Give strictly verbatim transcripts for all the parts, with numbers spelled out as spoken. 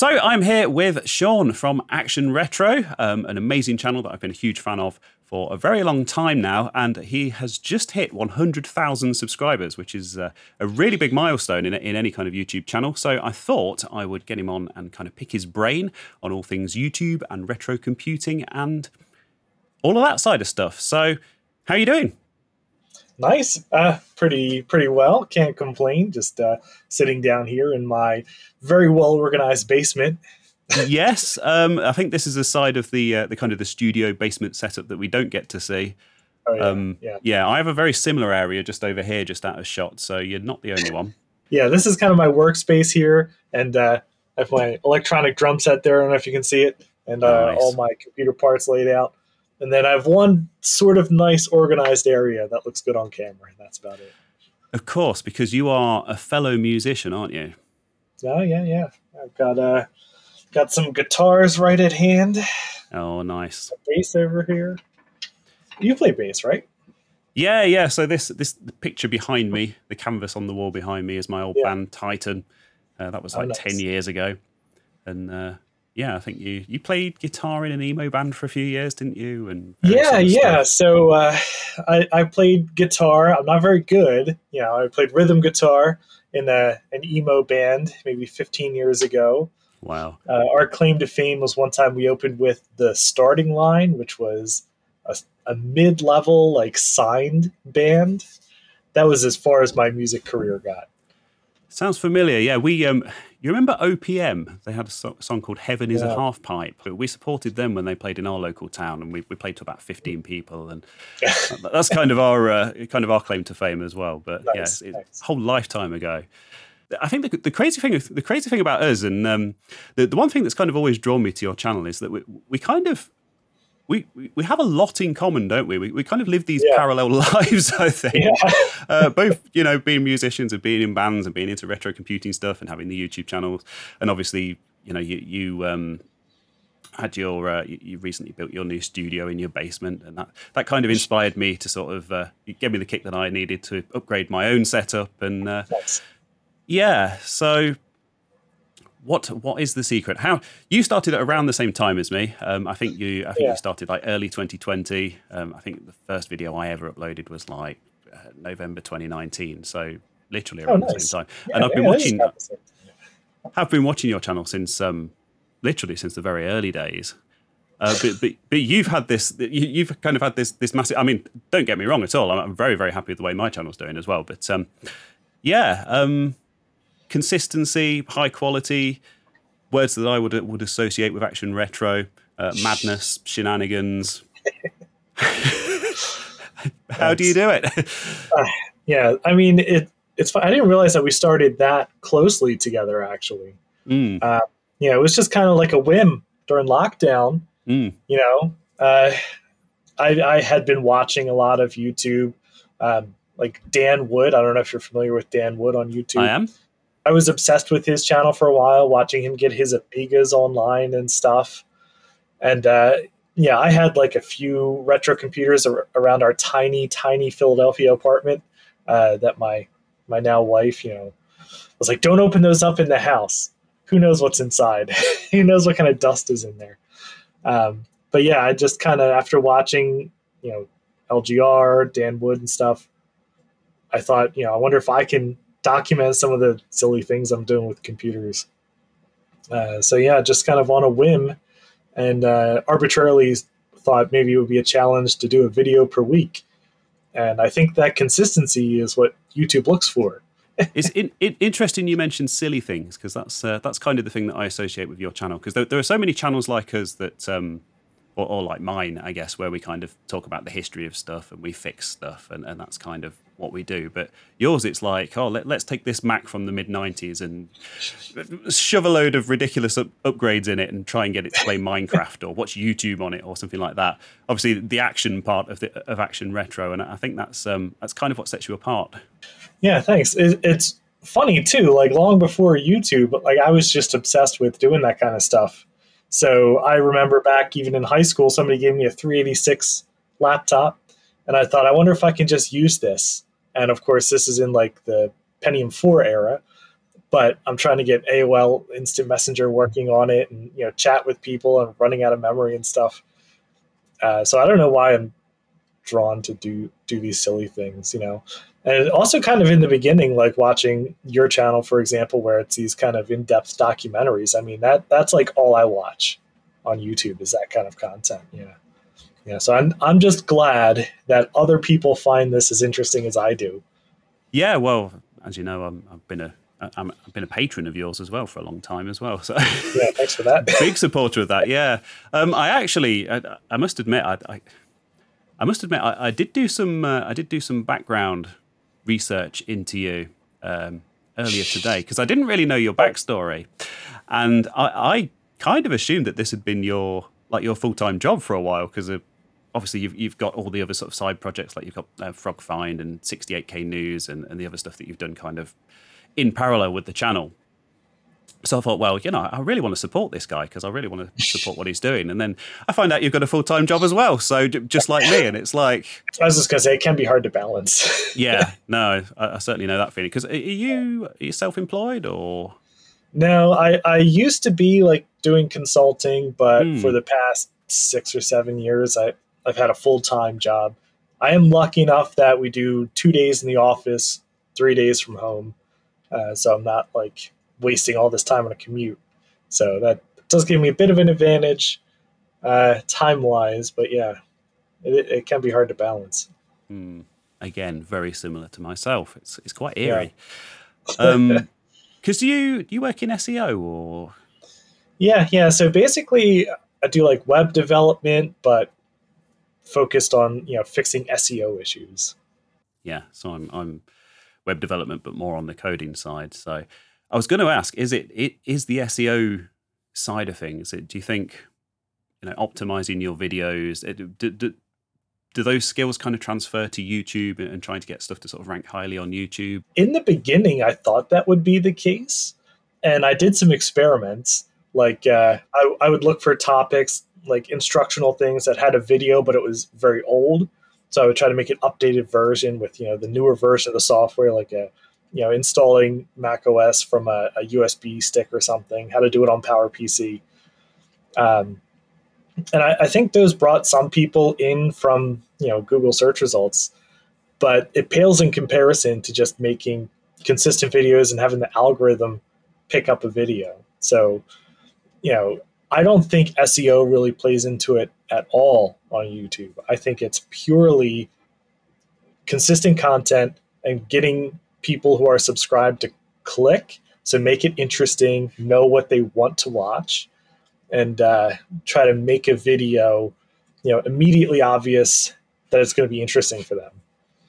So I'm here with Sean from Action Retro, um, an amazing channel that I've been a huge fan of for a very long time now, and he has just hit one hundred thousand subscribers, which is uh, a really big milestone in, in any kind of YouTube channel. So I thought I would get him on and kind of pick his brain on all things YouTube and retro computing and all of that side of stuff. So how are you doing? Nice. Uh, pretty pretty well. Can't complain. Just uh, sitting down here in my very well organized basement. Yes, um, I think this is a side of the uh, the kind of the studio basement setup that we don't get to see. Oh, yeah, um, yeah. yeah, I have a very similar area just over here, just out of shot. So you're not the only one. Yeah, this is kind of my workspace here, and uh, I have my electronic drum set there. I don't know if you can see it, and uh, Nice. all my computer parts laid out. And then I have one sort of nice organized area that looks good on camera, and that's about it. Of course, because you are a fellow musician, aren't you? Oh, yeah, yeah. I've got uh, got some guitars right at hand. Oh, nice. A bass over here. You play bass, right? Yeah, yeah. So this this the picture behind me, the canvas on the wall behind me, is my old Yeah. band Titan. Uh, that was Oh, like nice. ten years ago, and uh, yeah, I think you you played guitar in an emo band for a few years, didn't you? And various Yeah, other yeah. stuff. So uh, I, I played guitar. I'm not very good. You know, I played rhythm guitar in a, an emo band maybe fifteen years ago. Wow. Uh, our claim to fame was one time we opened with the Starting Line, which was a, a mid-level, like, signed band. That was as far as my music career got. Sounds familiar. Yeah, we um, you remember O P M? They had a so- song called "Heaven Is a Yeah. Half Pipe." We supported them when they played in our local town, and we, we played to about fifteen people, and that's kind of our uh, kind of our claim to fame as well. But Nice, yes, it's nice. a whole lifetime ago. I think the, the crazy thing, the crazy thing about us, and um, the the one thing that's kind of always drawn me to your channel is that we we kind of. We, we we have a lot in common, don't we? We we kind of live these Yeah. parallel lives, I think. Yeah. Uh, both, you know, being musicians and being in bands and being into retro computing stuff and having the YouTube channels. And obviously, you know, you, you um, had your, uh, you, you recently built your new studio in your basement. And that, that kind of inspired me to sort of, uh, it gave me the kick that I needed to upgrade my own setup. And uh, Nice. yeah, so what what is the secret? How you started at around the same time as me? Um, I think you I think Yeah. you started like early twenty twenty. Um, I think the first video I ever uploaded was like uh, November twenty nineteen. So literally Oh, around the nice. same time. Yeah, and I've been yeah, that is watching about the same. have been watching your channel since um, literally since the very early days. Uh, but, but but you've had this you, you've kind of had this this massive. I mean, don't get me wrong at all. I'm, I'm very very happy with the way my channel's doing as well. But um, yeah. Um, consistency, high quality, words that I would would associate with Action Retro, uh, madness, shenanigans. How do you do it? Uh, yeah, I mean, it. It's. fun. I didn't realize that we started that closely together. Actually, mm, uh, yeah, it was just kind of like a whim during lockdown. mm. You know, uh, I, I had been watching a lot of YouTube, um, like Dan Wood. I don't know if you're familiar with Dan Wood on YouTube. I am. I was obsessed with his channel for a while, watching him get his Amigas online and stuff. And uh, yeah, I had like a few retro computers ar- around our tiny, tiny Philadelphia apartment uh, that my my now wife, you know, was like, "Don't open those up in the house. Who knows what's inside? Who knows what kind of dust is in there?" Um, but yeah, I just kind of after watching, you know, L G R, Dan Wood, and stuff, I thought, you know, I wonder if I can document some of the silly things I'm doing with computers. Uh, so yeah, just kind of on a whim and uh, arbitrarily thought maybe it would be a challenge to do a video per week. And I think that consistency is what YouTube looks for. It's in, in, interesting you mentioned silly things because that's uh, that's kind of the thing that I associate with your channel because there, there are so many channels like us that, um, or, or like mine, I guess, where we kind of talk about the history of stuff and we fix stuff and, and that's kind of what we do. But yours, it's like, oh, let, let's take this Mac from the mid nineties and shove a load of ridiculous up, upgrades in it and try and get it to play Minecraft or watch YouTube on it or something like that. Obviously, the action part of the of Action Retro, and I think that's um, that's kind of what sets you apart. Yeah, thanks. It, it's funny too. Like long before YouTube, like I was just obsessed with doing that kind of stuff. So I remember back even in high school, somebody gave me a three eighty-six laptop, and I thought, I wonder if I can just use this. And of course, this is in like the Pentium four era. but I'm trying to get A O L Instant Messenger working on it, and you know, chat with people, and running out of memory and stuff. Uh, so I don't know why I'm drawn to do do these silly things, you know. And also, kind of in the beginning, like watching your channel, for example, where it's these kind of in-depth documentaries. I mean, that that's like all I watch on YouTube is that kind of content. Yeah, yeah. So I'm I'm just glad that other people find this as interesting as I do. Yeah, well, as you know, I'm, I've been a I'm, I've been a patron of yours as well for a long time as well. So yeah, thanks for that. Big supporter of that. Yeah, um, I actually, I, I must admit, I, I, I must admit, I, I did do some, uh, I did do some background research into you um, earlier today because I didn't really know your backstory, and I, I kind of assumed that this had been your like your full time job for a while because obviously you've you've got all the other sort of side projects like you've got uh, Frog Find and sixty-eight K News and, and the other stuff that you've done kind of in parallel with the channel. So I thought, well, you know, I really want to support this guy because I really want to support what he's doing. And then I find out you've got a full-time job as well. So j- just like me. And it's like... I was just going to say, it can be hard to balance. yeah, no, I, I certainly know that feeling. Because are you, are you self-employed or... No, I, I used to be like doing consulting, but Hmm. for the past six or seven years, I, I've had a full-time job. I am lucky enough that we do two days in the office, three days from home. Uh, so I'm not like wasting all this time on a commute. So that does give me a bit of an advantage uh, time-wise, but yeah, it, it can be hard to balance. Hmm. Again, very similar to myself. It's it's quite eerie. Yeah. Um, because do you, do you work in S E O or... Yeah, yeah. So basically, I do like web development, but focused on, you know, fixing S E O issues. Yeah, so I'm I'm web development, but more on the coding side. So I was going to ask: is it it is the S E O side of things? Do you think, you know, optimizing your videos? It, do, do, do those skills kind of transfer to YouTube and, and trying to get stuff to sort of rank highly on YouTube? In the beginning, I thought that would be the case, and I did some experiments. Like uh, I, I would look for topics like instructional things that had a video, but it was very old. So I would try to make an updated version with, you know, the newer version of the software, like a, you know, installing Mac O S from a, a U S B stick or something, how to do it on PowerPC. Um, and I, I think those brought some people in from, you know, Google search results, but it pales in comparison to just making consistent videos and having the algorithm pick up a video. So, you know, I don't think S E O really plays into it at all on YouTube. I think it's purely consistent content and getting people who are subscribed to click. So make it interesting, know what they want to watch, and uh, try to make a video, you know, immediately obvious that it's going to be interesting for them.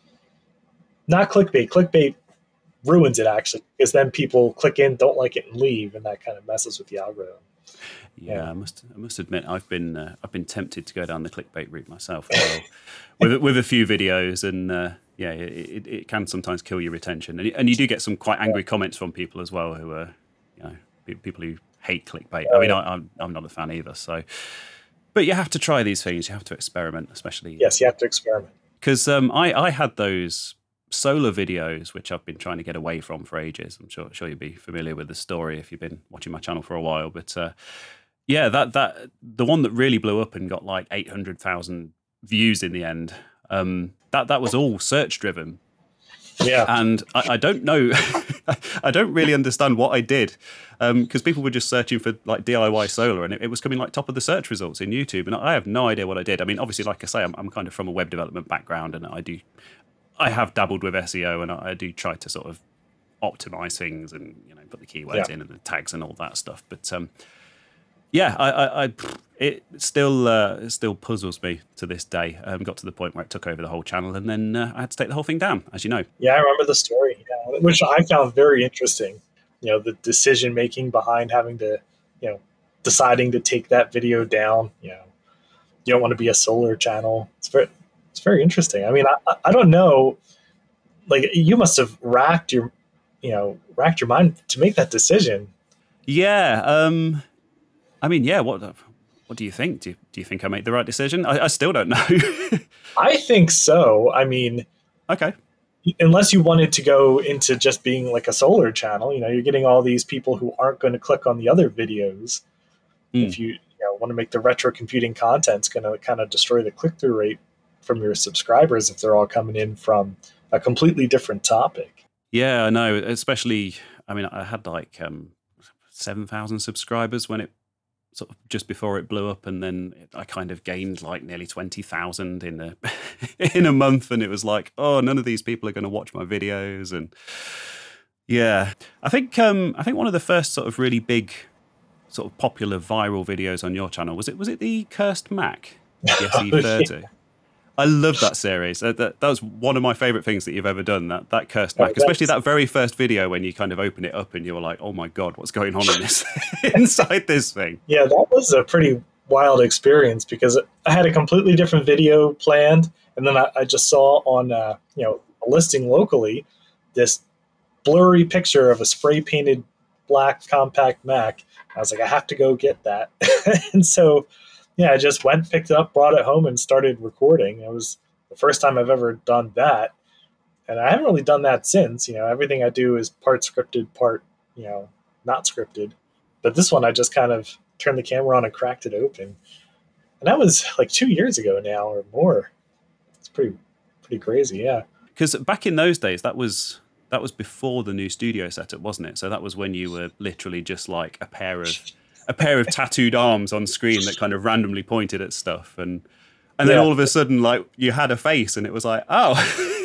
Not clickbait. Clickbait ruins it, actually, because then people click in, don't like it, and leave, and that kind of messes with the algorithm. Yeah, yeah, I must. I must admit, I've been. Uh, I've been tempted to go down the clickbait route myself, well, with with a few videos, and uh, yeah, it, it can sometimes kill your retention, and, and you do get some quite angry comments from people as well, who are, you know, people who hate clickbait. I mean, I, I'm I'm not a fan either. So, but you have to try these things. You have to experiment, especially. Yes, you have to experiment. Because um, I I had those solar videos, which I've been trying to get away from for ages. I'm sure sure you'll be familiar with the story if you've been watching my channel for a while, but. Uh, Yeah, that that the one that really blew up and got like eight hundred thousand views in the end. Um, that that was all search driven. Yeah, and I, I don't know, I don't really understand what I did, because um, people were just searching for like D I Y solar, and it, it was coming like top of the search results in YouTube, and I have no idea what I did. I mean, obviously, like I say, I'm, I'm kind of from a web development background, and I do, I have dabbled with S E O, and I, I do try to sort of optimize things and, you know, put the keywords yeah. in and the tags and all that stuff, but. Um, Yeah, I, I, I, it still uh, it still puzzles me to this day. Um, got to the point where it took over the whole channel, and then uh, I had to take the whole thing down, as you know. Yeah, I remember the story, yeah, which I found very interesting. You know, the decision making behind having to, you know, deciding to take that video down. You know, you don't want to be a solar channel. It's very, it's very interesting. I mean, I, I don't know. Like, you must have racked your, you know, racked your mind to make that decision. Yeah. Um, I mean, yeah. What What do you think? Do you, do you think I made the right decision? I, I still don't know. I think so. I mean, okay. unless you wanted to go into just being like a solar channel, you know, you're getting all these people who aren't going to click on the other videos. Mm. If you, you know, want to make the retro computing content, it's going to kind of destroy the click through rate from your subscribers if they're all coming in from a completely different topic. Yeah, I know. Especially, I mean, I had like um, seven thousand subscribers when it sort of just before it blew up, and then it, I kind of gained like nearly twenty thousand in a in a month, and it was like, oh, none of these people are going to watch my videos, and yeah, I think um, I think one of the first sort of really big, sort of popular viral videos on your channel was it was it the Cursed Mac, the S E thirty. Yeah. I love that series. That, that, that was one of my favorite things that you've ever done, that, that Cursed Mac, especially that very first video when you kind of open it up and you were like, oh my God, what's going on in this inside this thing? Yeah, that was a pretty wild experience because I had a completely different video planned. And then I, I just saw on, uh, you know, a listing locally, this blurry picture of a spray painted black compact Mac. I was like, I have to go get that. And so, yeah, I just went, picked it up, brought it home, and started recording. It was the first time I've ever done that, and I haven't really done that since. You know, everything I do is part scripted, part, you know, not scripted. But this one, I just kind of turned the camera on and cracked it open, and that was like two years ago now or more. It's pretty, pretty crazy, yeah. Because back in those days, that was that was before the new studio setup, wasn't it? So that was when you were literally just like a pair of a pair of tattooed arms on screen that kind of randomly pointed at stuff, and and then yeah. all of a sudden, like, you had a face, and it was like, oh.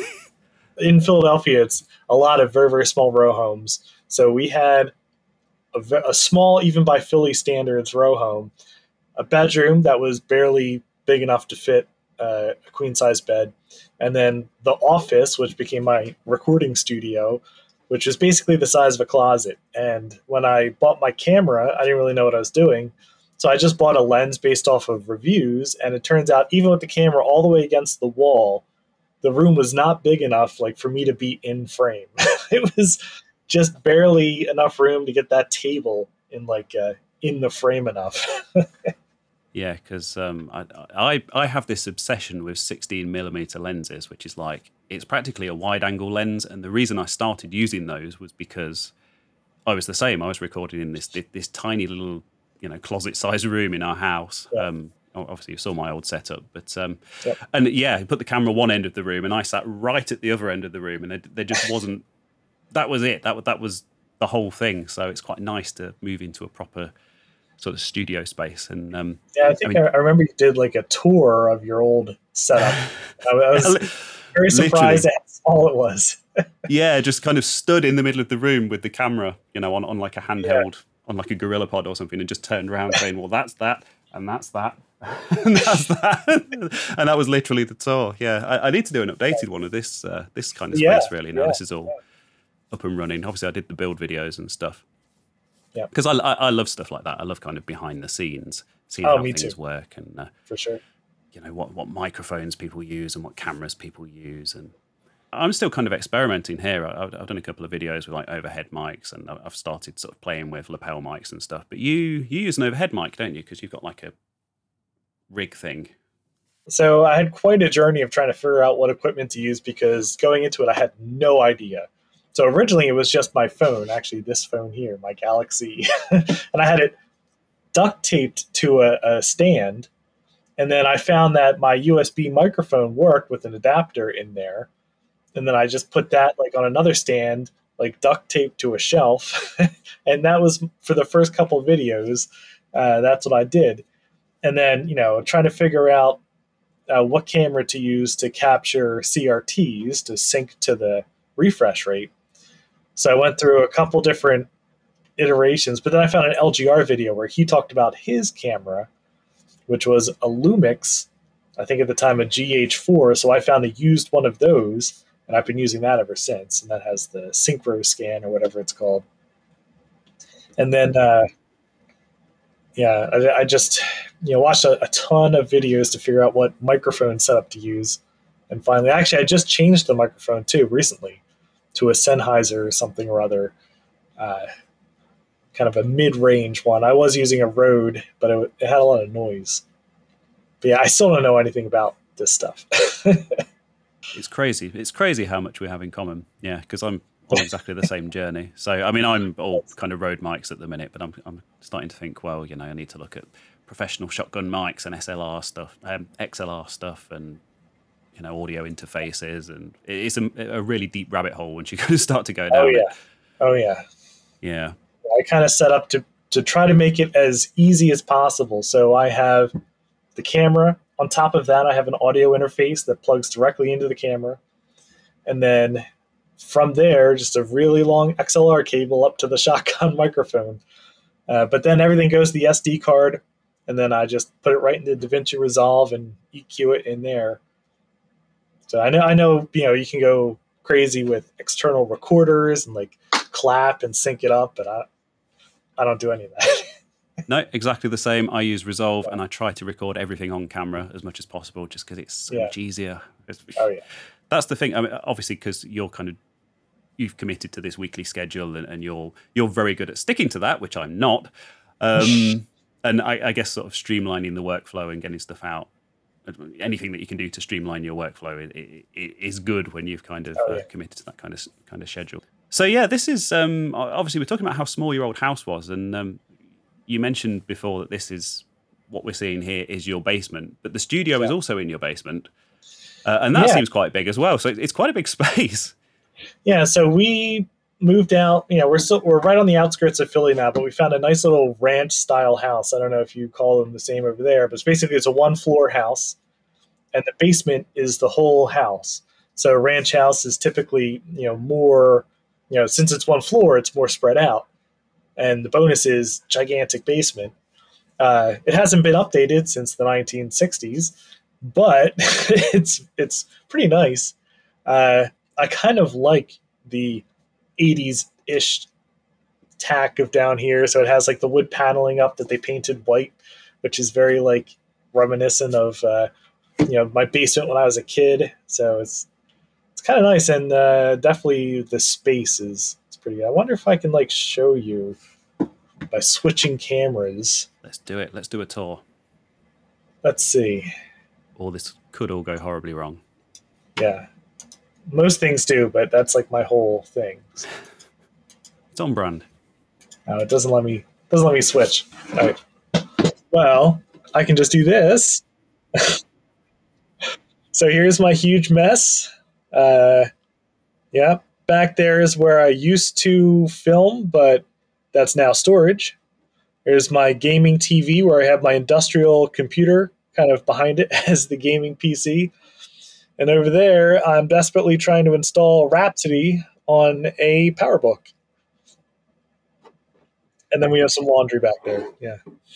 In Philadelphia, it's a lot of very, very small row homes. So we had a, a small, even by Philly standards, row home, a bedroom that was barely big enough to fit uh, a queen-size bed, and then the office, which became my recording studio, which was basically the size of a closet. And when I bought my camera, I didn't really know what I was doing. So I just bought a lens based off of reviews. And it turns out, even with the camera all the way against the wall, the room was not big enough like for me to be in frame. It was just barely enough room to get that table in like uh, in the frame enough. Yeah, because um, I, I I have this obsession with sixteen millimeter lenses, which is like, it's practically a wide angle lens. And the reason I started using those was because I was the same. I was recording in this this, this tiny little, you know, closet sized room in our house. Yeah. Um, obviously, you saw my old setup, but um, yeah. and yeah, I put the camera one end of the room, and I sat right at the other end of the room, and there, there just wasn't. That was it. That that was the whole thing. So it's quite nice to move into a proper sort of studio space. And um, yeah, I think I, mean, I remember you did like a tour of your old setup. I, I was very surprised at how small it was. Yeah, just kind of stood in the middle of the room with the camera, you know, on, on like a handheld, yeah. on like a Gorilla Pod or something, and just turned around saying, well, that's that, and that's that, and that's that. And that was literally the tour. Yeah, I, I need to do an updated one of this uh, this kind of space, yeah, really, now yeah, this is all yeah. up and running. Obviously, I did the build videos and stuff. Yeah, because I, I I love stuff like that. I love kind of behind the scenes, seeing oh, how things too. work, and uh, for sure, you know, what what microphones people use and what cameras people use. And I'm still kind of experimenting here. I've, I've done a couple of videos with like overhead mics, and I've started sort of playing with lapel mics and stuff. But you you use an overhead mic, don't you? Because you've got like a rig thing. So I had quite a journey of trying to figure out what equipment to use, because going into it, I had no idea. So originally it was just my phone, actually this phone here, my Galaxy, and I had it duct taped to a, a stand. And then I found that my U S B microphone worked with an adapter in there. And then I just put that like on another stand, like duct taped to a shelf. And that was for the first couple of videos. Uh, that's what I did. And then, you know, trying to figure out uh, what camera to use to capture C R Ts to sync to the refresh rate. So I went through a couple different iterations, but then I found an L G R video where he talked about his camera, which was a Lumix, I think at the time a G H four. So I found a used one of those, and I've been using that ever since. And that has the Synchro scan or whatever it's called. And then, uh, yeah, I, I just you know watched a, a ton of videos to figure out what microphone setup to use. And finally, actually, I just changed the microphone too recently to a Sennheiser or something or other, uh, kind of a mid-range one. I was using a Rode, but it, it had a lot of noise. But yeah, I still don't know anything about this stuff. It's crazy. It's crazy how much we have in common. Yeah, because I'm on exactly the same journey. So, I mean, I'm all kind of Rode mics at the minute, but I'm I'm starting to think, well, you know, I need to look at professional shotgun mics and S L R stuff, um, X L R stuff, and you know, audio interfaces, and it's a, a really deep rabbit hole once you kind of start to go down oh yeah, it. oh yeah. Yeah. I kind of set up to to try to make it as easy as possible. So I have the camera. On top of that, I have an audio interface that plugs directly into the camera. And then from there, just a really long X L R cable up to the shotgun microphone. Uh, but then everything goes to the S D card, and then I just put it right into DaVinci Resolve and E Q it in there. So I know, I know, you know, you can go crazy with external recorders and like clap and sync it up, but I, I don't do any of that. No, exactly the same. I use Resolve, and I try to record everything on camera as much as possible, just because it's so Yeah. much easier. It's, Oh yeah. That's the thing. I mean, obviously, because you're kind of you've committed to this weekly schedule, and, and you're you're very good at sticking to that, which I'm not. Um, and I, I guess sort of streamlining the workflow and getting stuff out. Anything that you can do to streamline your workflow it, it, it is good when you've kind of Oh, yeah. uh, committed to that kind of kind of schedule. So yeah, this is um, obviously we're talking about how small your old house was, and um, you mentioned before that this is what we're seeing here is your basement, but the studio Yeah. is also in your basement, uh, and that Yeah. seems quite big as well. So it's quite a big space. Yeah, so we moved out. You know, we're still we're right on the outskirts of Philly now, but we found a nice little ranch style house. I don't know if you call them the same over there, but it's basically it's a one floor house, and the basement is the whole house. So a ranch house is typically you know more you know since it's one floor, it's more spread out, and the bonus is gigantic basement. Uh, it hasn't been updated since the nineteen sixties, but it's it's pretty nice. Uh, I kind of like the eighties-ish tack of down here. So it has like the wood paneling up that they painted white, which is very like reminiscent of uh, you know my basement when I was a kid. So it's it's kind of nice, and uh, definitely the space is it's pretty good. I wonder if I can like show you by switching cameras. Let's do it. Let's do a tour. Let's see. Or this could all go horribly wrong. Yeah, most things do, but that's like my whole thing. It's on brand. Oh, it doesn't let me doesn't let me switch. All right. Well, I can just do this. So here's my huge mess. Uh, yeah, back there is where I used to film, but that's now storage. There's my gaming T V where I have my industrial computer kind of behind it as the gaming P C. And over there, I'm desperately trying to install Rhapsody on a PowerBook. And then we have some laundry back there. Yeah.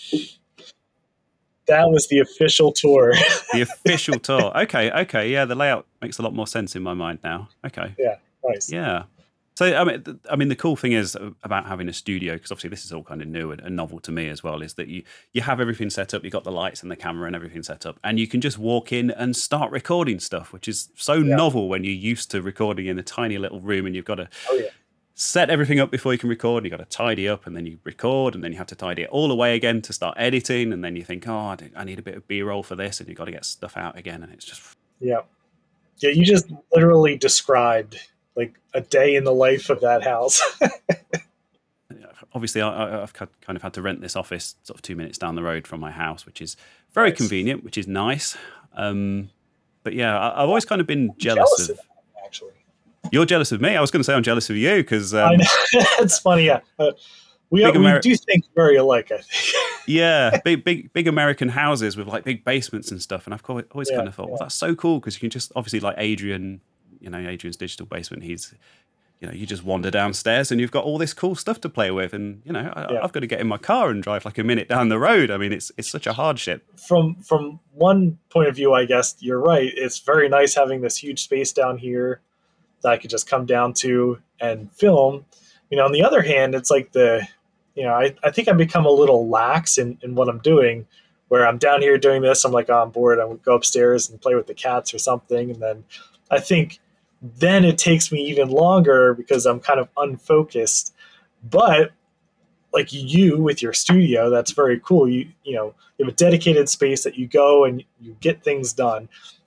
That was the official tour. The official tour. Okay, okay. Yeah, the layout makes a lot more sense in my mind now. Okay. Yeah, nice. Yeah. So I mean, th- I mean, the cool thing is about having a studio, because obviously this is all kind of new and, and novel to me as well, is that you you have everything set up, you've got the lights and the camera and everything set up, and you can just walk in and start recording stuff, which is so Yeah. novel when you're used to recording in a tiny little room, and you've got to Oh, yeah. set everything up before you can record, and you've got to tidy up, and then you record, and then you have to tidy it all away again to start editing, and then you think, oh, I do- I need a bit of B-roll for this, and you've got to get stuff out again, and it's just... Yeah. Yeah, you just literally described like a day in the life of that house. Obviously, I, I- I've kind of had to rent this office sort of two minutes down the road from my house, which is very Nice. convenient, which is nice. Um, but yeah, I, I've always kind of been jealous, Jealous of... of that, actually. You're jealous of me? I was going to say I'm jealous of you, because... I Um, know. It's funny. Yeah. Uh, we, Big we Ameri- do think very alike, I think. yeah, big, big, big American houses with like big basements and stuff, and I've always always Yeah, kind of thought, well, yeah. that's so cool, because you can just obviously like Adrian, you know, Adrian's digital basement. He's, you know, you just wander downstairs and you've got all this cool stuff to play with, and you know, I, Yeah. I've got to get in my car and drive like a minute down the road. I mean, it's it's such a hardship. From from one point of view, I guess you're right. It's very nice having this huge space down here that I could just come down to and film. You know, on the other hand, it's like the, you know, I, I think I've become a little lax in, in what I'm doing, where I'm down here doing this. I'm like, oh, I'm bored. I would go upstairs and play with the cats or something. And then I think then it takes me even longer because I'm kind of unfocused. But like you with your studio, that's very cool. You, you know, you have a dedicated space that you go and you get things done.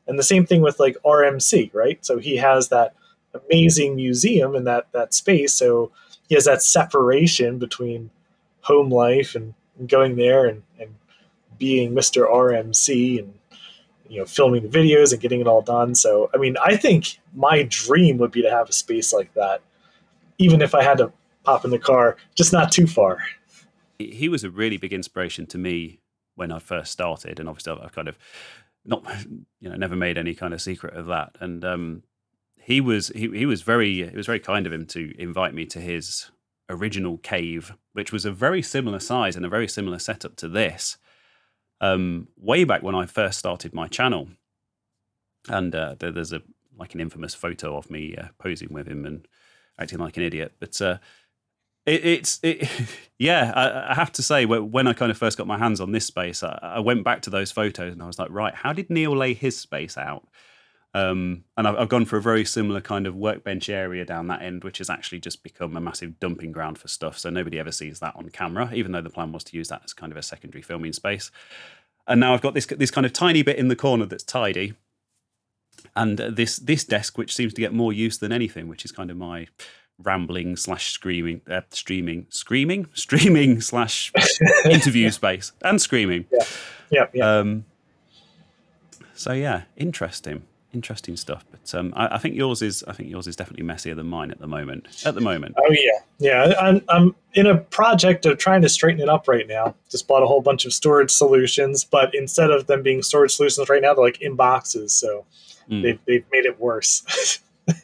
And the same thing with like R M C, right? So he has that amazing museum in that that space. So he has that separation between home life and, and going there and, and being Mister R M C and you know filming the videos and getting it all done. So I mean, I think my dream would be to have a space like that, even if I had to pop in the car, just not too far. He was a really big inspiration to me when I first started, and obviously I've kind of not, you know, never made any kind of secret of that. And um, he was he, he was very it was very kind of him to invite me to his original cave, which was a very similar size and a very similar setup to this. Um, way back when I first started my channel, and uh, there, there's a like an infamous photo of me uh, posing with him and acting like an idiot. But uh, it, it's it, yeah, I, I have to say, when I kind of first got my hands on this space, I, I went back to those photos and I was like, right, how did Neil lay his space out? Um, and I've, I've gone for a very similar kind of workbench area down that end, which has actually just become a massive dumping ground for stuff. So nobody ever sees that on camera, even though the plan was to use that as kind of a secondary filming space. And now I've got this this kind of tiny bit in the corner that's tidy, and this this desk, which seems to get more use than anything, which is kind of my rambling slash screaming, uh, streaming, screaming, streaming slash interview space, and screaming. Yeah, yeah, yeah. Um, so yeah, interesting. Interesting stuff, but um, I, I think yours is. I think yours is definitely messier than mine at the moment. At the moment. Oh yeah, yeah. I'm I'm in a project of trying to straighten it up right now. Just bought a whole bunch of storage solutions, but instead of them being storage solutions right now, they're like in boxes. So mm. they've they've made it worse.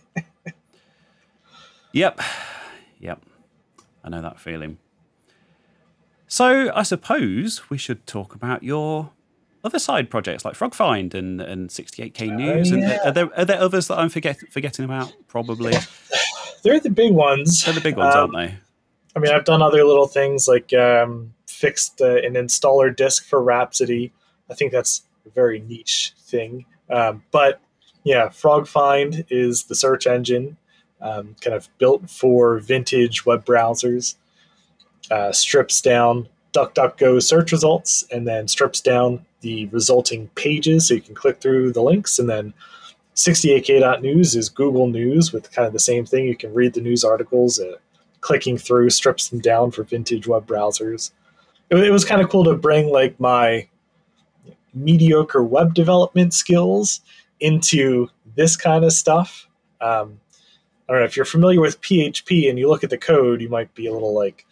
Yep, yep. I know that feeling. So I suppose we should talk about your other side projects like FrogFind and, and sixty-eight K News. Oh, yeah. And are there are there others that I'm forget, forgetting about? Probably. They're the big ones. They're the big ones, um, aren't they? I mean, I've done other little things like um, fixed uh, an installer disk for Rhapsody. I think that's a very niche thing. Um, but yeah, FrogFind is the search engine, um, kind of built for vintage web browsers. Uh, strips down DuckDuckGo search results and then strips down the resulting pages so you can click through the links. And then sixty-eight K dot news is Google News with kind of the same thing. You can read the news articles. Uh, clicking through strips them down for vintage web browsers. It, it was kind of cool to bring like my mediocre web development skills into this kind of stuff. Um, I don't know if you're familiar with P H P and you look at the code, you might be a little like,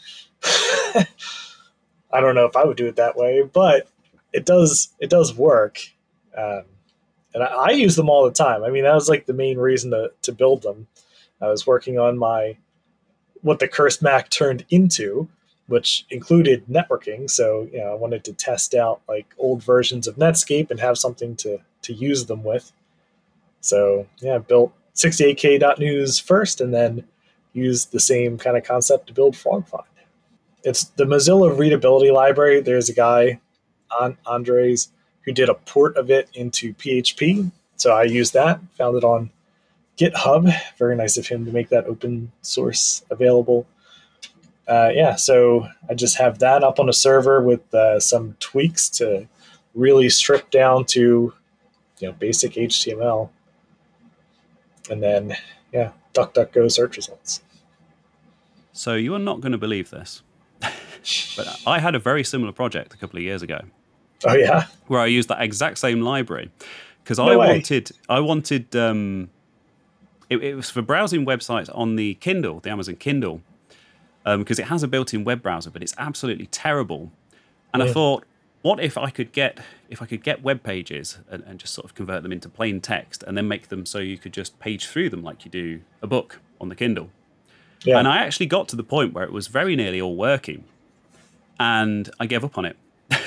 I don't know if I would do it that way, but it does it does work. Um, and I, I use them all the time. I mean, that was like the main reason to, to build them. I was working on my what the Cursed Mac turned into, which included networking. So, you know, I wanted to test out like old versions of Netscape and have something to, to use them with. So yeah, I built sixty-eight K dot news first and then used the same kind of concept to build FrogFind. It's the Mozilla Readability Library. There's a guy, Andres, who did a port of it into P H P. So I used that, found it on GitHub. Very nice of him to make that open source available. Uh, yeah, so I just have that up on a server with uh, some tweaks to really strip down to, you know, basic H T M L. And then, yeah, DuckDuckGo search results. So you are not going to believe this, but I had a very similar project a couple of years ago. Oh yeah, where I used that exact same library because no I way. wanted I wanted. Um, It, it was for browsing websites on the Kindle, the Amazon Kindle, because um, it has a built-in web browser, but it's absolutely terrible. And yeah. I thought, what if I could get if I could get web pages and, and just sort of convert them into plain text, and then make them so you could just page through them like you do a book on the Kindle. Yeah. And I actually got to the point where it was very nearly all working, and I gave up on it.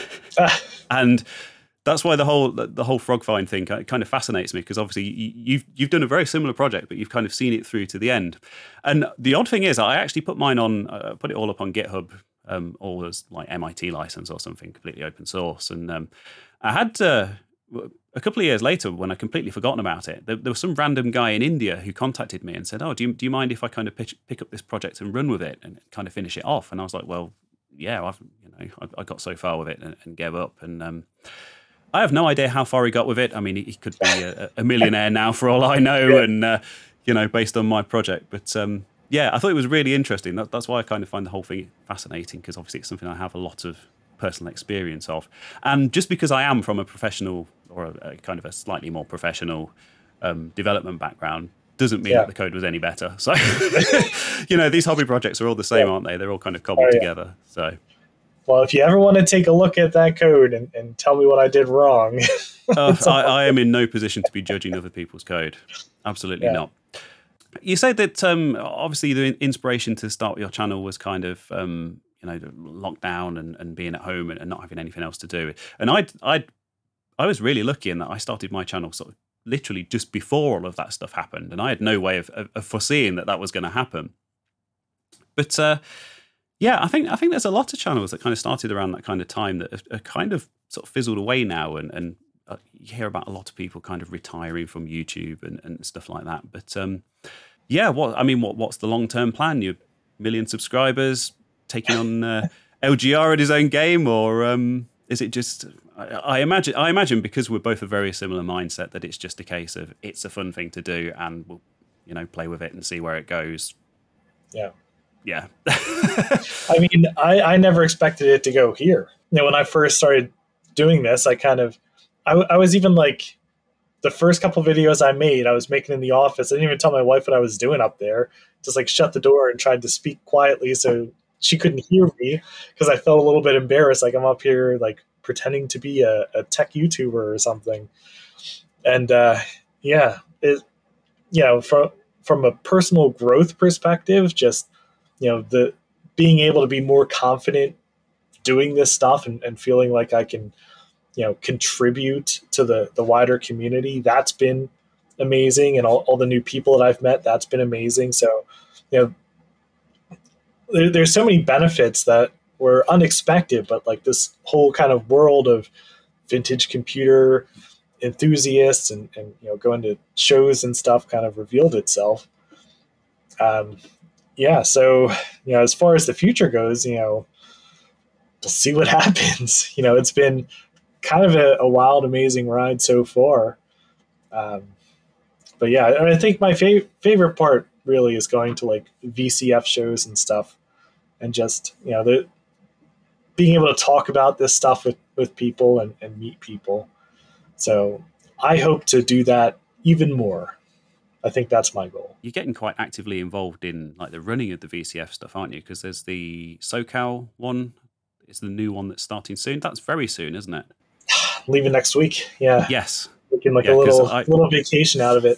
And that's why the whole the whole FrogFind thing kind of fascinates me, because obviously you've you've done a very similar project, but you've kind of seen it through to the end. And the odd thing is, I actually put mine on, uh, put it all up on GitHub, um, all as like M I T license or something, completely open source. And um, I had uh, a couple of years later, when I completely forgotten about it, there, there was some random guy in India who contacted me and said, "Oh, do you do you mind if I kind of pitch, pick up this project and run with it and kind of finish it off?" And I was like, "Well, yeah, I've you know I, I got so far with it and, and gave up." And um, I have no idea how far he got with it. I mean, he, he could be a, a millionaire now for all I know, Yeah. and uh, you know, based on my project. But um, yeah, I thought it was really interesting. That, that's why I kind of find the whole thing fascinating, because obviously it's something I have a lot of personal experience of. And just because I am from a professional or a, a kind of a slightly more professional um, development background doesn't mean Yeah. that the code was any better. So, you know, these hobby projects are all the same, Yeah. aren't they? They're all kind of cobbled Oh, yeah. together. So, Well, if you ever want to take a look at that code and, and tell me what I did wrong, uh, I, I am in no position to be judging other people's code. Absolutely Yeah. not. You said that um, obviously the inspiration to start your channel was kind of um, you know, lockdown and, and being at home and, and not having anything else to do. And I I I was really lucky in that I started my channel sort of literally just before all of that stuff happened, and I had no way of, of, of foreseeing that that was going to happen. But uh, yeah, I think I think there's a lot of channels that kind of started around that kind of time that are, are kind of sort of fizzled away now, and and uh, you hear about a lot of people kind of retiring from YouTube and, and stuff like that. But um, yeah, what I mean, what what's the long term plan? You million subscribers, taking on uh, L G R at his own game, or um, is it just? I, I imagine I imagine because we're both a very similar mindset that it's just a case of it's a fun thing to do, and we'll you know play with it and see where it goes. yeah. Yeah. I mean, I, I never expected it to go here. You know, when I first started doing this, I kind of, I, w- I was even like, the first couple videos I made, I was making in the office. I didn't even tell my wife what I was doing up there. Just like shut the door and tried to speak quietly so she couldn't hear me, because I felt a little bit embarrassed. Like I'm up here like pretending to be a, a tech YouTuber or something. And uh, yeah, it, you know, from from a personal growth perspective, just you know the being able to be more confident doing this stuff and, and feeling like I can you know contribute to the the wider community, that's been amazing. And all, all the new people that I've met, that's been amazing. So you know there, there's so many benefits that were unexpected, but like this whole kind of world of vintage computer enthusiasts and, and you know going to shows and stuff kind of revealed itself. um, yeah, so you know as far as the future goes, you know we'll see what happens. You know it's been kind of a, a wild, amazing ride so far. Um, but yeah, I, I think my fav- favorite part really is going to like V C F shows and stuff, and just you know the being able to talk about this stuff with with people and, and meet people. So I hope to do that even more. I think that's my goal. You're getting quite actively involved in like the running of the V C F stuff, aren't you? Because there's the SoCal one. It's the new one that's starting soon. That's very soon, isn't it? Leaving next week. Yeah, Yes. taking like Yeah, a 'cause little I- little vacation out of it.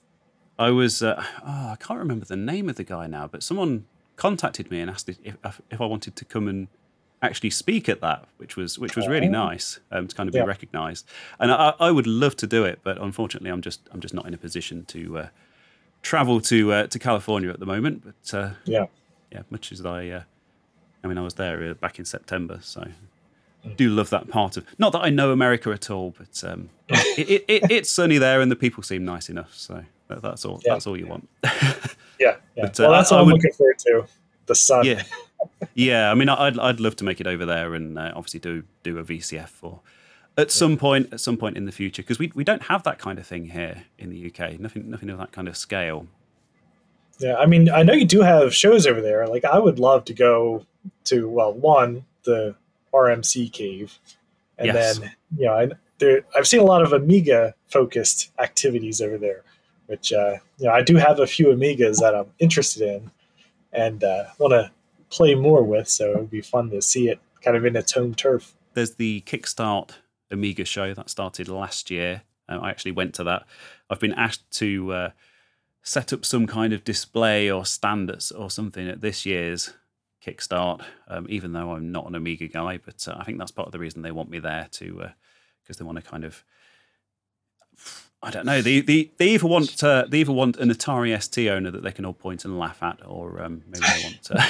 I was, uh, oh, I can't remember the name of the guy now, but someone contacted me and asked if, if, if I wanted to come and actually speak at that, which was which was really Oh. nice um, to kind of be Yeah. recognised. And I, I would love to do it, but unfortunately, I'm just I'm just not in a position to uh, travel to uh, to California at the moment. But uh, Yeah. yeah, much as I, uh, I mean, I was there uh, back in September, so I do love that part of. Not that I know America at all, but um, it, it, it, it's sunny there, and the people seem nice enough. So that, that's all. Yeah. That's all you want. Yeah, yeah. But, uh, well, that's I- what I I'm would- looking forward to. The sun. Yeah, yeah. I mean, I'd I'd love to make it over there and uh, obviously do do a V C F for at some point at some point in the future, because we we don't have that kind of thing here in the U K. Nothing nothing of that kind of scale. Yeah, I mean, I know you do have shows over there. Like, I would love to go to, well, one, the R M C cave, and Yes. then you know, I, there, I've seen a lot of Amiga focused activities over there, which uh, you know, I do have a few Amigas that I'm interested in and uh, want to play more with. So it would be fun to see it kind of in its home turf. There's the Kickstart Amiga show that started last year. Um, I actually went to that. I've been asked to uh, set up some kind of display or stand at, or something at this year's Kickstart, um, even though I'm not an Amiga guy. But uh, I think that's part of the reason they want me there, to because uh, they want to kind of, I don't know. They they, they either want uh, they either want an Atari S T owner that they can all point and laugh at, or um, maybe they want uh,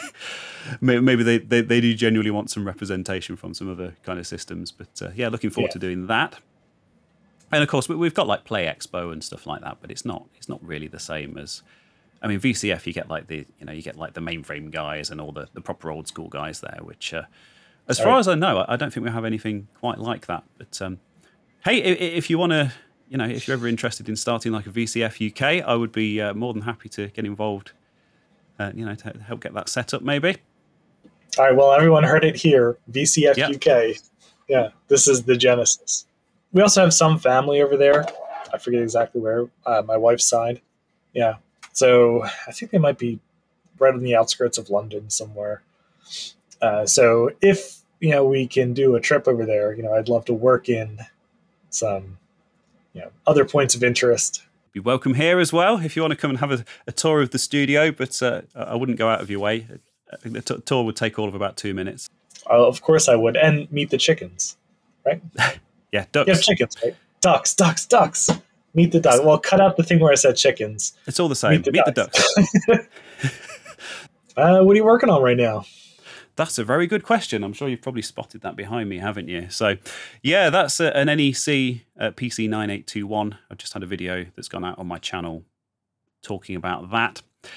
maybe they, they they do genuinely want some representation from some other kind of systems. But uh, yeah, looking forward Yeah. to doing that. And of course, we- we've got like Play Expo and stuff like that, but it's not it's not really the same as. I mean, V C F, you get like the you know you get like the mainframe guys and all the, the proper old school guys there, which, uh, as far Right. as I know, I I don't think we have anything quite like that. But um, Hey, if you want to, you know, if you're ever interested in starting like a V C F U K, I would be uh, more than happy to get involved, uh, you know, to help get that set up maybe. All right, well, everyone heard it here. V C F Yeah. U K. Yeah, this is the genesis. We also have some family over there. I forget exactly where. Uh, my wife's side. Yeah. So I think they might be right on the outskirts of London somewhere. Uh, so if, you know, we can do a trip over there, you know, I'd love to work in some, you know, other points of interest. Be welcome here as well if you want to come and have a, a tour of the studio, but uh, I wouldn't go out of your way. I think the t- tour would take all of about two minutes. Uh, of course I would. And meet the chickens, right? Yeah, ducks. You have chickens, right? Ducks, ducks, ducks. Meet the ducks. Well, cut out the thing where I said chickens. It's all the same. Meet the Meet ducks. the ducks. uh, what are you working on right now? That's a very good question. I'm sure you've probably spotted that behind me, haven't you? So, yeah, that's a, an N E C uh, P C nine eight two one. I've just had a video that's gone out on my channel talking about that.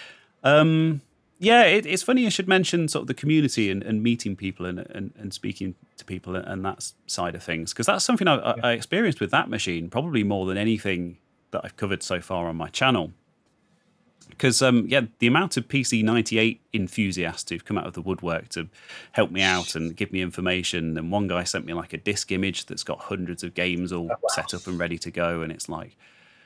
Um, yeah, it, it's funny you should mention sort of the community and, and meeting people and, and, and speaking to people and that side of things, because that's something I, I experienced with that machine probably more than anything that I've covered so far on my channel. Because, um, yeah, the amount of P C ninety-eight enthusiasts who've come out of the woodwork to help me out and give me information. And one guy sent me like a disk image that's got hundreds of games all Oh, wow. set up and ready to go. And it's like,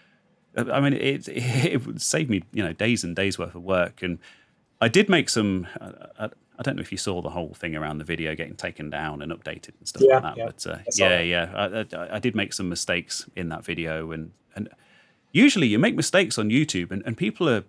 I mean, it, it would save me, you know, days and days worth of work. And I did make some, I, I don't know if you saw the whole thing around the video getting taken down and updated and stuff Yeah, like that. yeah, but uh, I saw yeah, that. yeah, I, I, I did make some mistakes in that video. And, and usually you make mistakes on YouTube and, and people are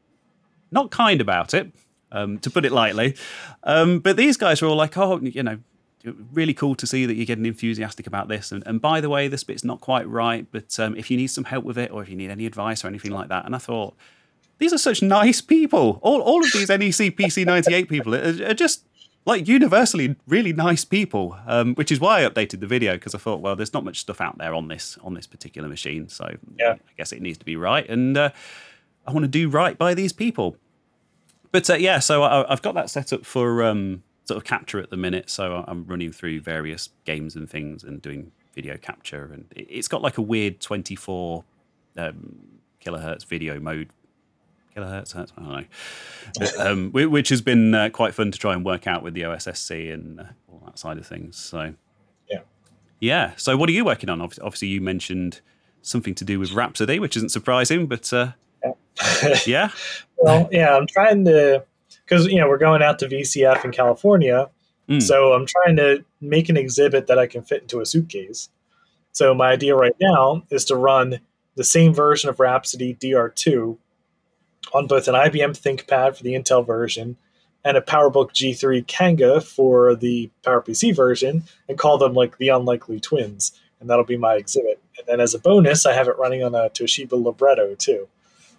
not kind about it, um, to put it lightly. Um, but these guys are all like, oh, you know, really cool to see that you're getting enthusiastic about this. And, and by the way, this bit's not quite right, but um, if you need some help with it or if you need any advice or anything like that. And I thought, these are such nice people. All, all of these N E C P C ninety-eight people are, are just like universally really nice people, um, which is why I updated the video, because I thought, well, there's not much stuff out there on this on this particular machine. So Yeah. I guess it needs to be right. And uh, I want to do right by these people. But uh, yeah, so I, I've got that set up for um, sort of capture at the minute. So I'm running through various games and things and doing video capture. And it, it's got like a weird twenty-four um, kilohertz video mode. Kilohertz, hertz, I don't know. um, which has been uh, quite fun to try and work out with the O S S C and uh, all that side of things. So Yeah. yeah. So what are you working on? Obviously, you mentioned something to do with Rhapsody, which isn't surprising, but uh, yeah. Well, yeah, I'm trying to, because, you know, we're going out to V C F in California. Mm. So I'm trying to make an exhibit that I can fit into a suitcase. So my idea right now is to run the same version of Rhapsody D R two on both an I B M ThinkPad for the Intel version and a PowerBook G three Kanga for the PowerPC version, and call them like the unlikely twins. And that'll be my exhibit. And then as a bonus, I have it running on a Toshiba Libretto too.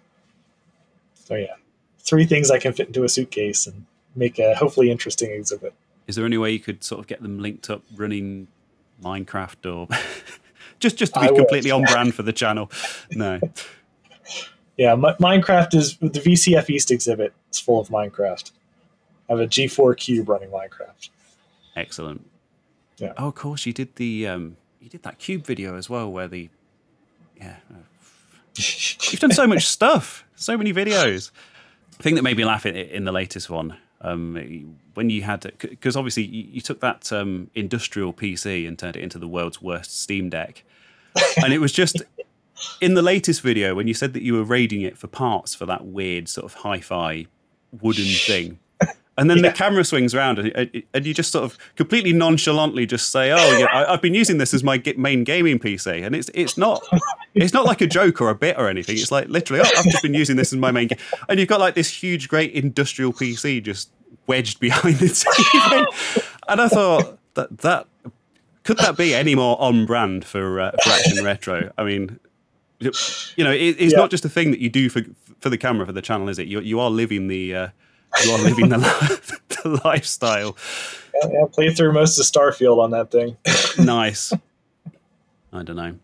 So yeah, three things I can fit into a suitcase and make a hopefully interesting exhibit. Is there any way you could sort of get them linked up running Minecraft or just just to be I completely wish. on brand for the channel? No. Yeah, M- Minecraft is the V C F East exhibit. It's full of Minecraft. I have a G four Cube running Minecraft. Excellent. Yeah. Oh, of course, you did the um, you did that Cube video as well, where the yeah. You've done so much stuff, so many videos. The thing that made me laugh in, in the latest one, um, when you had, because obviously you, you took that um, industrial P C and turned it into the world's worst Steam Deck, and it was just in the latest video when you said that you were raiding it for parts for that weird sort of hi-fi wooden thing. And then Yeah. the camera swings around, and, and you just sort of completely nonchalantly just say, "Oh, yeah, I, I've been using this as my ga- main gaming P C," and it's it's not it's not like a joke or a bit or anything. It's like literally, oh, I've just been using this as my main game, and you've got like this huge, great industrial P C just wedged behind the T V. And I thought that that could that be any more on brand for uh, for Action Retro? I mean, you know, it, it's Yeah. not just a thing that you do for for the camera for the channel, is it? You you are living the uh, you are living the, the lifestyle. Yeah, yeah, played through most of Starfield on that thing. Nice. I don't know.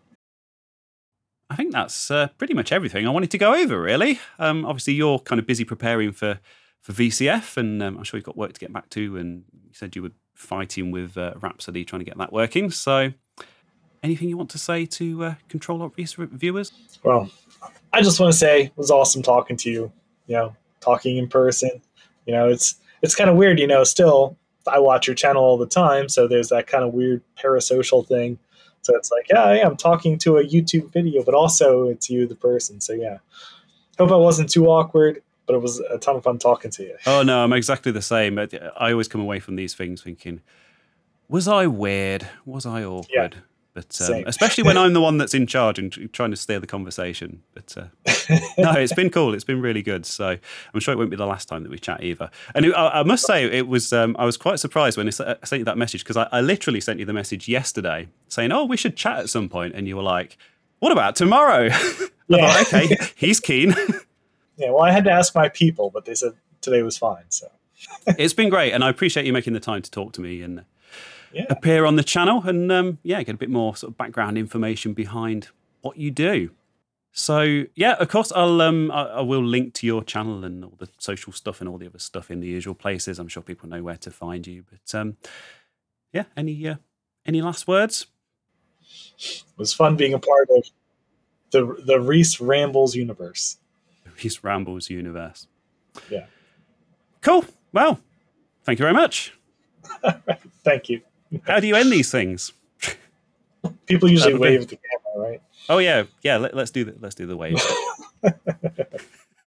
I think that's uh, pretty much everything I wanted to go over, really. Um, obviously, you're kind of busy preparing for, for V C F, and um, I'm sure you've got work to get back to, and you said you were fighting with uh, Rhapsody, trying to get that working. So anything you want to say to uh, Control Alt Reese viewers? Well, I just want to say it was awesome talking to you. You know, talking in person. You know, it's it's kind of weird. You know, still I watch your channel all the time, so there's that kind of weird parasocial thing. So it's like, yeah, yeah, I'm talking to a YouTube video, but also it's you, the person. So yeah, hope I wasn't too awkward, but it was a ton of fun talking to you. Oh no, I'm exactly the same. I I always come away from these things thinking, was I weird? Was I awkward? Yeah, but um, same. especially when I'm the one that's in charge and tr- trying to steer the conversation. But uh, no, it's been cool. It's been really good. So I'm sure it won't be the last time that we chat either. And it, I, I must say, it was. Um, I was quite surprised when I sent you that message, because I, I literally sent you the message yesterday saying, "Oh, we should chat at some point," and you were like, "What about tomorrow?" Yeah. I thought, okay, he's keen. Yeah, well, I had to ask my people, but they said today was fine. So it's been great, and I appreciate you making the time to talk to me and yeah, appear on the channel, and um, yeah, get a bit more sort of background information behind what you do. So yeah, of course, I'll um, I, I will link to your channel and all the social stuff and all the other stuff in the usual places. I'm sure people know where to find you. But um, yeah, any uh, any last words? it was fun being a part of the the Reese Rambles universe. Reese Rambles universe. Yeah. Cool. Well, thank you very much. Thank you. How do you end these things? People usually That'd wave be- at the camera, right? Oh yeah, yeah. Let, let's do the let's do the wave.